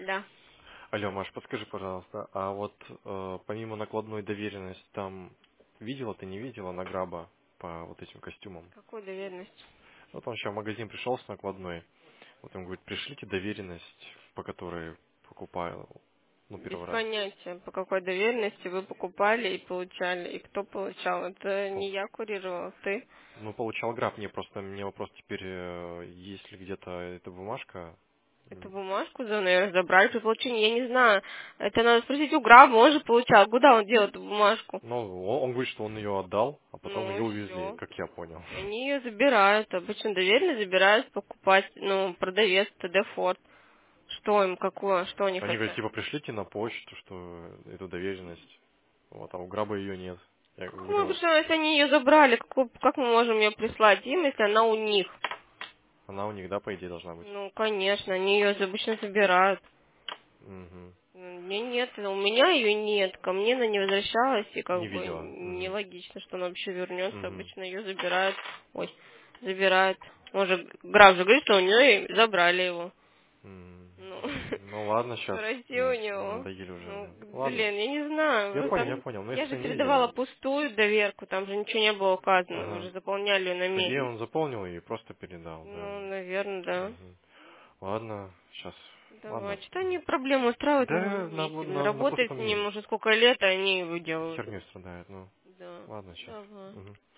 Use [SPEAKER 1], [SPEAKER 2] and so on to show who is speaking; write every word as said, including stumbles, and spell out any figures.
[SPEAKER 1] Да.
[SPEAKER 2] Алло, Маш, подскажи, пожалуйста, а вот э, помимо накладной доверенности, там видела ты, не видела награба по вот этим костюмам?
[SPEAKER 1] Какую доверенность?
[SPEAKER 2] Вот он сейчас в магазин пришел с накладной, вот он говорит, пришлите доверенность, по которой покупаю, ну,
[SPEAKER 1] Без
[SPEAKER 2] первый раз.
[SPEAKER 1] понятия, по какой доверенности вы покупали и получали, и кто получал. Это
[SPEAKER 2] По-
[SPEAKER 1] не я курировала, ты.
[SPEAKER 2] Ну, получал граф, мне просто, мне вопрос теперь, э, есть ли где-то эта бумажка?
[SPEAKER 1] Эту
[SPEAKER 2] М,
[SPEAKER 1] бумажку за наверное, забрали при получении, я не знаю. Это надо спросить у Граба, он же получал. Куда он делал эту бумажку?
[SPEAKER 2] Ну, он, он говорит, что он ее отдал, а потом
[SPEAKER 1] Ну
[SPEAKER 2] ее
[SPEAKER 1] и
[SPEAKER 2] увезли,
[SPEAKER 1] все.
[SPEAKER 2] как я понял.
[SPEAKER 1] Они ее забирают. Обычно доверенность забирают покупать, ну, продавец ТД Форд. Что им, какое, что они
[SPEAKER 2] Они говорят,
[SPEAKER 1] хотят?
[SPEAKER 2] типа, пришлите на почту, что эту доверенность. Вот, а у граба ее нет. Я
[SPEAKER 1] Как мы
[SPEAKER 2] говорю,
[SPEAKER 1] обычно, если они ее забрали, как, как мы можем ее прислать им, если она у них?
[SPEAKER 2] она у них, да, по идее, должна быть.
[SPEAKER 1] Ну, конечно, они ее обычно забирают.
[SPEAKER 2] Угу.
[SPEAKER 1] Ну, мне нет, у меня ее нет, ко мне она не возвращалась, и
[SPEAKER 2] Не
[SPEAKER 1] как бы
[SPEAKER 2] видела. Угу.
[SPEAKER 1] нелогично, что она вообще вернется.
[SPEAKER 2] Угу.
[SPEAKER 1] Обычно ее забирают, ой, забирают. Он же, граф же говорит, что у нее и забрали его. Ну,
[SPEAKER 2] Ну ладно, сейчас
[SPEAKER 1] спроси у него.
[SPEAKER 2] надоели уже.
[SPEAKER 1] Ну,
[SPEAKER 2] Мне. Ладно.
[SPEAKER 1] блин, я не знаю.
[SPEAKER 2] Я
[SPEAKER 1] Вы
[SPEAKER 2] понял, я
[SPEAKER 1] там...
[SPEAKER 2] понял. Но
[SPEAKER 1] Я
[SPEAKER 2] если
[SPEAKER 1] же
[SPEAKER 2] ты не видела.
[SPEAKER 1] передавала пустую доверку, там же ничего не было указано. Вы
[SPEAKER 2] Ага.
[SPEAKER 1] же заполняли ее на
[SPEAKER 2] По идее,
[SPEAKER 1] месте.
[SPEAKER 2] он заполнил и просто передал, да.
[SPEAKER 1] Ну, наверное, да.
[SPEAKER 2] Мгм. Ладно, сейчас.
[SPEAKER 1] Давай,
[SPEAKER 2] Ладно.
[SPEAKER 1] что они проблему устраивают, не
[SPEAKER 2] Да,
[SPEAKER 1] могу
[SPEAKER 2] на,
[SPEAKER 1] видеть.
[SPEAKER 2] на, на
[SPEAKER 1] Работает
[SPEAKER 2] просто
[SPEAKER 1] с ним
[SPEAKER 2] мне
[SPEAKER 1] уже сколько лет, а они его делают.
[SPEAKER 2] херню страдает, ну.
[SPEAKER 1] Да.
[SPEAKER 2] Ладно, сейчас.
[SPEAKER 1] Давай.